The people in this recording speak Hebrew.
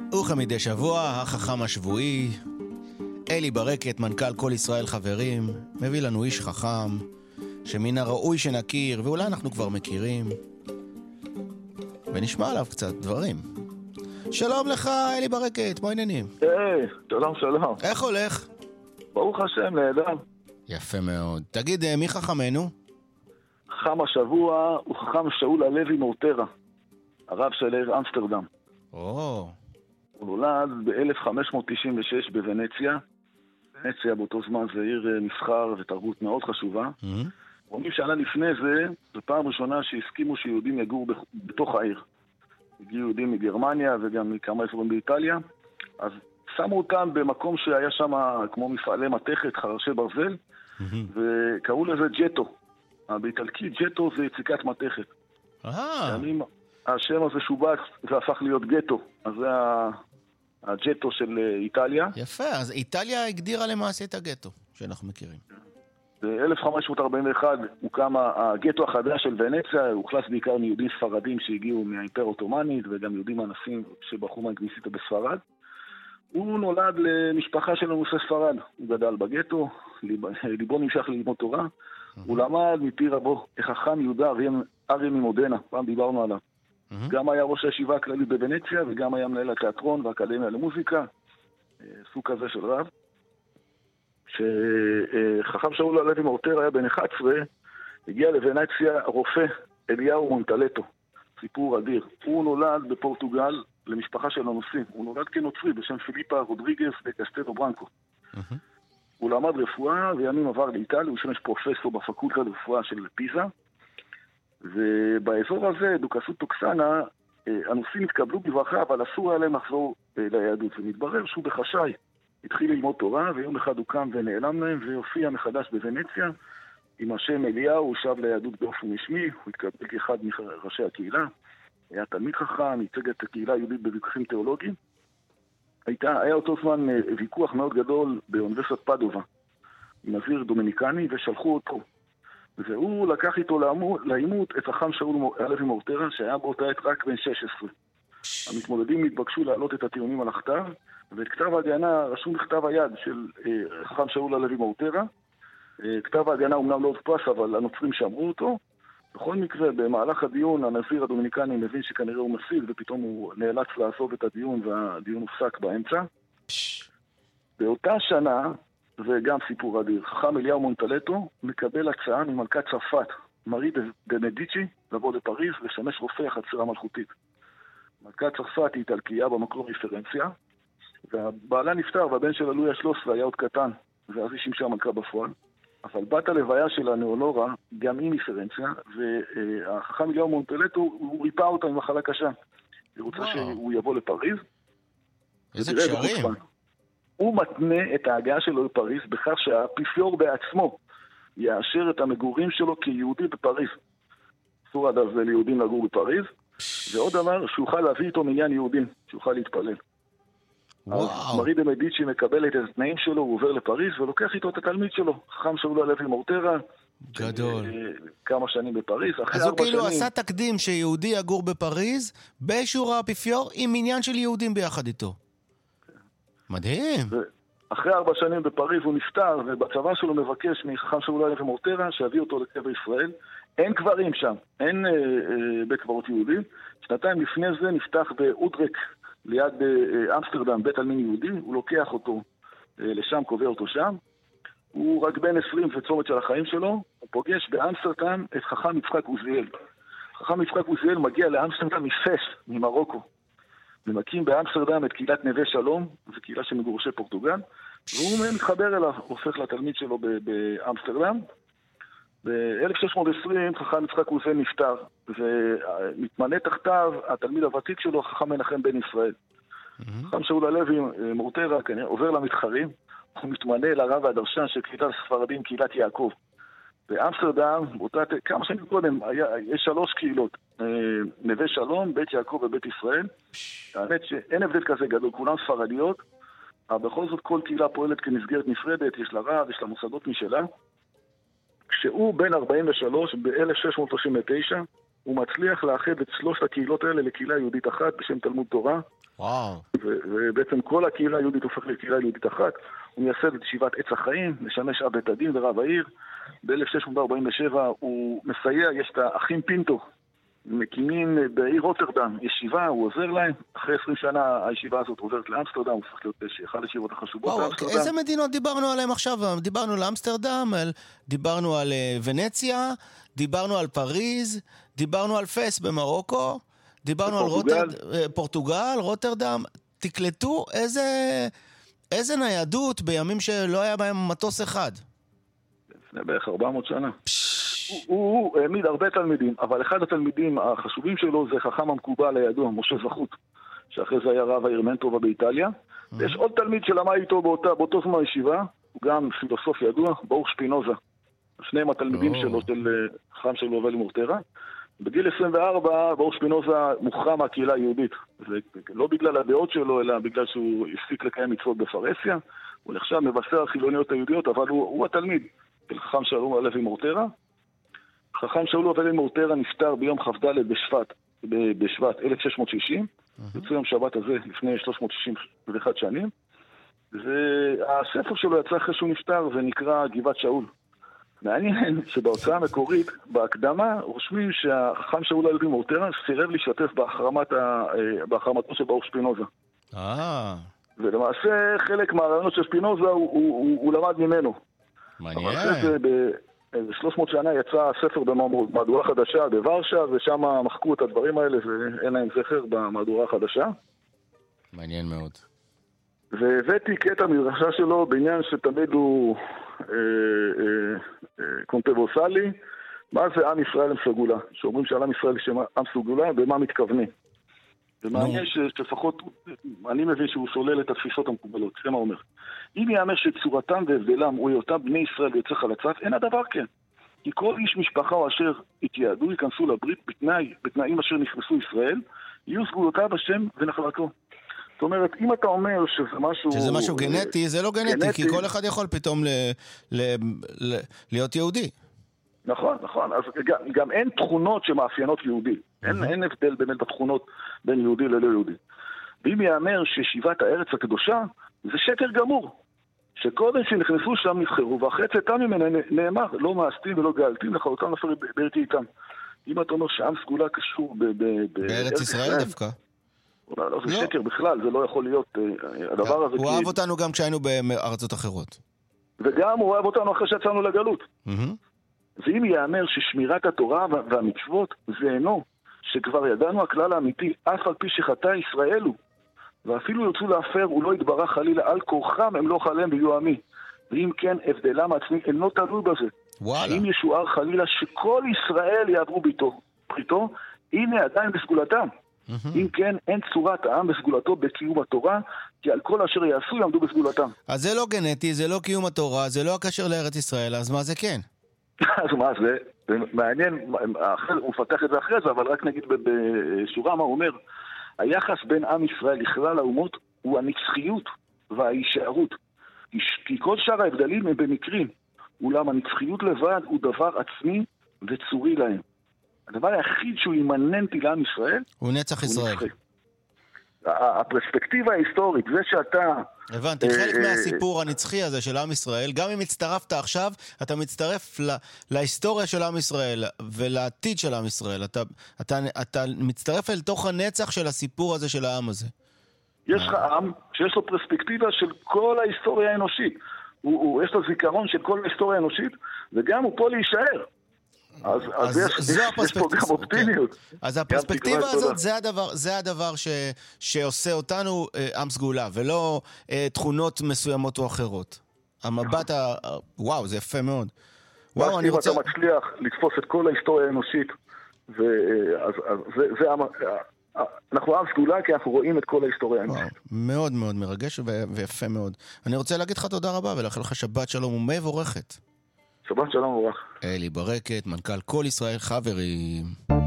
וכמדי שבוע, החכם השבועי, אלי ברקת, מנכ"ל כל ישראל חברים, מביא לנו איש חכם, שמן הראוי שנכיר, ואולי אנחנו כבר מכירים, ונשמע עליו קצת דברים. שלום לך, אלי ברקת, מה העניינים? היי, שלום. איך הולך? ברוך השם, נהדר. יפה מאוד. תגיד, מי חכמנו? חכם השבוע הוא חכם שאול הלוי מאוטרה, הרב של העיר אמסטרדם. הוא נולד ב-1596 בוונציה. ונציה באותו זמן זה עיר מסחר ותרבות מאוד חשובה. אומרים שנה לפני זה, זו פעם ראשונה שהסכימו שיהודים יגורו בתוך העיר. הגיעו יהודים מגרמניה וגם מכמה אזורים באיטליה, אז שמו אותם במקום שהיה שם כמו מפעלי מתכת, חרשי ברזל, וקראו לזה ג'טו. באיטלקית ג'טו זה יציקת מתכת. השם הזה שובץ והפך להיות גטו, אז זה הג'טו של איטליה. יפה, אז איטליה הגדירה למעשה את הגטו שאנחנו מכירים. ב-1541 הוקם הגטו החדש של ונציה, הוכנס בעיקר מיהודים ספרדים שהגיעו מהאימפריה העות'מאנית וגם יהודים אנסים שברחו מהכנסייה בספרד. הוא נולד למשפחה של אנוסי ספרד, הוא גדל בגטו, ליבו נמשך ללמוד תורה, הוא למד מפי רבו, החכם יהודה אריה ממודנה, פעם דיברנו עליו. גם היה ראש הישיבה הכללית בוונציה וגם היה מנהל התיאטרון והאקדמיה למוזיקה, סוג כזה של רב. שחכם שאול הלוי מאוטרה היה בן 11, הגיע לוונציה רופא אליהו מונטלטו, סיפור אדיר. הוא נולד בפורטוגל למשפחה של אנוסים, הוא נולד כנוצרי בשם פיליפה רודריגס וקסטלו ברנקו. הוא למד רפואה וימים עבר לאיטליה, הוא שמש פרופסור בפקולטה לרפואה של פיזה, ובאזור הזה, דוקסות טוקסנה, אנוסים התקבלו בברכה, אבל אסור היה להם לחזור ליהדות, ומתברר שהוא בחשאי התחיל ללמוד תורה, ויום אחד הוא קם ונעלם להם, והופיע מחדש בוונציה, עם השם אליהו, הוא שב ליהדות באופן רשמי, הוא התקבל כאחד מראשי הקהילה, היה תלמיד חכם, ייצג את הקהילה היהודית בוויכוחים תיאולוגיים. היה אותו זמן ויכוח מאוד גדול באוניברסיטת פדובה, עם נזיר דומיניקני, ושלחו אותו. והוא לקח איתו לעימות את חכם שאול הלוי מאוטרה, שהיה באותה עת רק בן 16. המתמודדים התבקשו להעלות את הטיעונים על הכתב, ואת כתב ההגנה רשום בכתב היד של חכם שאול הלוי מאוטרה. כתב ההגנה אומנם לא הודפס, אבל הנוצרים שמרו אותו. בכל מקרה, במהלך הדיון, הנזיר הדומיניקני מבין שכנראה הוא מפסיד, ופתאום הוא נאלץ לעזוב את הדיון, והדיון הופסק באמצע. באותה שנה, וגם סיפור אדיר, חכם אליהו מונטלטו מקבל הצעה ממלכת צרפת, מארי דה מדיצ'י, לבוא לפריז לשמש רופא החצר המלכותית. מלכת צרפת היא איטלקייה במקור מפרנציה, והבעלה נפטר, והבן של לואי ה-13 היה עוד קטן, ואז היא שימשה מלכה בפועל. אבל בת הלוויה שלה, נאונורה, גם היא מפרנציה, והחכם אליהו מונטלטו, הוא ריפא אותה עם מחלה קשה. היא רוצה שהוא יבוא לפריז. איזה קשרים. הוא מתנה את ההגעה שלו לפריז בכך שהאפיפיור בעצמו יאשר את המגורים שלו כיהודי בפריז. אסור עד אז ליהודים לגור בפריז. ועוד דבר, שיוכל להביא איתו מניין יהודים, שיוכל להתפלל. אז מארי דה מדיצ'י מקבל את התנאים שלו, הוא עובר לפריז ולוקח איתו את התלמיד שלו, חכם שאול הלוי מאוטרה. גדול. כמה שנים בפריז. אז הוא כאילו עשה תקדים שיהודי יגור בפריז, באישור האפיפיור, עם מניין של יהודים ביחד איתו. מדהים. אחרי 4 שנים בפריז הוא נפטר, ובצבא שלו מבקש מחכם שאול הלוי מאוטרה שיביא אותו לקבר ישראל. אין קברים שם, אין בית קברות יהודי. 2 לפני זה נפתח באודרק, ליד אמסטרדם, בית עלמין יהודי, הוא לוקח אותו לשם, קובע אותו שם. הוא רק בן 20 וצומת של החיים שלו, הוא פוגש באמסטרדם את חכם יצחק עוזיאל. חכם יצחק עוזיאל מגיע לאמסטרדם מפס, ממרוקו. ומקים באמסטרדם את קהילת נווה שלום, זו קהילה של מגורשי פורטוגל, והוא מתחבר אליו, הופך לתלמיד שלו באמסטרדם. ב-1620 חכם יצחק עוזיאל נפטר, ומתמנה תחתיו התלמיד הוותיק שלו, חכם מנחם בן ישראל. חכם שאול הלוי מאוטרה עובר למתחרים, הוא מתמנה לרב והדרשן של קהילת הספרדים, קהילת יעקב. באמסטרדם, כמה שנים קודם, יש 3 קהילות, נווה שלום, בית יעקב ובית ישראל. האמת שאין הבדל כזה גדול, כולם ספרדיות, אבל בכל זאת כל קהילה פועלת כמסגרת נפרדת, יש לה רב, יש לה מוסדות משלה. כשהוא בן 43, ב-1639, הוא מצליח לאחד את שלושת הקהילות האלה לקהילה יהודית אחת בשם תלמוד תורה. וואו. ובעצם כל הקהילה היהודית הופכת לקהילה יהודית אחת. הוא מייסד את ישיבת עץ החיים, משמש אב בית הדין ורב העיר. ב-1647 הוא מסייע, יש את האחים פינטו, מקימים בעיר רוטרדם ישיבה, הוא עוזר להם. אחרי 20 שנה הישיבה הזאת עוברת לאמסטרדם, הוא הופך להיות אחת הישיבות החשובות באמסטרדם. איזה מדינות דיברנו עליהן עכשיו? דיברנו על אמסטרדם, דיברנו על ונציה, דיברנו על פריז, דיברנו על פס במרוקו, דיברנו על פורטוגל, רוטרדם. תקלטו איזה ניידות בימים שלא היה בהם מטוס אחד. לפני בערך 400 שנה. הוא העמיד הרבה תלמידים, אבל אחד התלמידים החשובים שלו זה חכם המקובל הידוע, משה זכות, שאחרי זה היה רב העיר מנטובה באיטליה. יש עוד תלמיד שלמד איתו באותו זמן ישיבה, הוא גם פילוסוף ידוע, ברוך שפינוזה. שניהם התלמידים שלו, של חכם של בבל ומורטרה. בגיל 24 ברוך שפינוזה מוכרע מהקהילה היהודית. זה לא בגלל הדעות שלו, אלא בגלל שהוא הפסיק לקיים מצוות בפרהסיה. הוא נחשב מבשר החילוניות היהודיות, אבל הוא התלמיד של חכם שאול הלוי מורטרה. חכם שאול הלוי מורטרה נפטר ביום כ"ד בשבט 1660, יצא יום שבת הזה לפני 361 שנים, והספר שלו יצא אחרי שהוא נפטר ונקרא גבעת שאול. מעניין שבהוצאה המקורית, בהקדמה, רושמים שהחכם שאול הלוי מורטרה סירב להשתתף בהחרמתו של ברוך שפינוזה. ולמעשה חלק מהרעיונות של שפינוזה הוא למד ממנו. מעניין. אבל אחרי זה ב-300 שנה יצא ספר במהדורה חדשה בוורשה, ושם מחקו את הדברים האלה ואין להם זכר במהדורה החדשה. מעניין מאוד. והבאתי קטע מדרשה שלו בעניין שתמיד הוא קונטרוברסלי, מה זה עם ישראל עם סגולה? שאומרים שעל עם ישראל יש עם סגולה, במה מתכוונים? ומעניין שלפחות, אני מבין שהוא שולל את התפיסות המקובלות, זה מה אומר. אם יאמר שצורתם והבדלם הוא היותם בני ישראל ויוצא חלצת, אין הדבר כן. כי כל איש משפחה או אשר התייעדו, ייכנסו לברית בתנאים אשר נכנסו ישראל, יהיו סגולותיו השם ונחלתו. זאת אומרת, אם אתה אומר שזה משהו גנטי, זה לא גנטי, כי כל אחד יכול פתאום להיות יהודי. נכון, נכון. אז גם אין תכונות שמאפיינות יהודי. אין הבדל באמת בתכונות בין יהודי ללא יהודי. ואם יאמר ששיבת הארץ הקדושה, זה שקר גמור. שקודם שנכנסו שם נבחרו, ואחרי צאתם ממנה נאמר, לא מאסתים ולא גאלתים, לחלוטם נפל בארתי איתם. אם אתה אומר שעם סגולה קשור בארץ ישראל דווקא. לא, זה שקר בכלל, זה לא יכול להיות הדבר הזה. הוא אהב אותנו גם כשהיינו בארצות אחרות. וגם הוא אהב אותנו אחרי שיצאנו לגלות. ואם יאמר ששמירת התורה והמצוות זה אינו, שכבר ידענו הכלל האמיתי, אף על פי שחטא ישראל הוא, ואפילו ירצו להפר, הוא לא יתברך חלילה על כורחם, הם לא חלם ויהיו עמי. ואם כן, הבדלם עצמי אינו תלוי בזה. וואלה. אם ישוער חלילה שכל ישראל יעברו בריתו, הנה עדיין בסגולתם. אם כן, אין צורת העם בסגולתו בקיום התורה, כי על כל אשר יעשו יעמדו בסגולתם. אז זה לא גנטי, זה לא קיום התורה, זה לא הקשר לארץ ישראל, אז מה זה כן? אז מה זה? מעניין, הוא פתח את זה אחרי זה, אבל רק נגיד בשורה מה הוא אומר, היחס בין עם ישראל לכלל האומות הוא הנצחיות וההישארות. כי כל שאר ההבדלים הם במקרים, אולם הנצחיות לבד הוא דבר עצמי וצורי להם. הדבר היחיד שהוא אימננטי לעם ישראל הוא נצח ישראל. הפרספקטיבה ההיסטורית, זה שאתה... הבנתי, חלק מהסיפור הנצחי הזה של עם ישראל, גם אם הצטרפת עכשיו, אתה מצטרף להיסטוריה של עם ישראל ולעתיד של עם ישראל. אתה מצטרף אל תוך הנצח של הסיפור הזה של העם הזה. יש לך עם שיש לו פרספקטיבה של כל ההיסטוריה האנושית. יש לו זיכרון של כל ההיסטוריה האנושית, וגם הוא פה להישאר. אז יש פה גם אופטימיות. אז הפרספקטיבה הזאת זה הדבר שעושה אותנו עם סגולה, ולא תכונות מסוימות או אחרות. המבט, וואו, זה יפה מאוד. וואו, אם אתה מצליח לתפוס את כל ההיסטוריה האנושית, אנחנו עם סגולה כי אנחנו רואים את כל ההיסטוריה האנושית. מאוד מאוד מרגש ויפה מאוד. אני רוצה להגיד לך תודה רבה ולאחל לך שבת שלום ומבורכת. שבת שלום וברך. אלי ברקת, מנכ"ל כל ישראל חברים.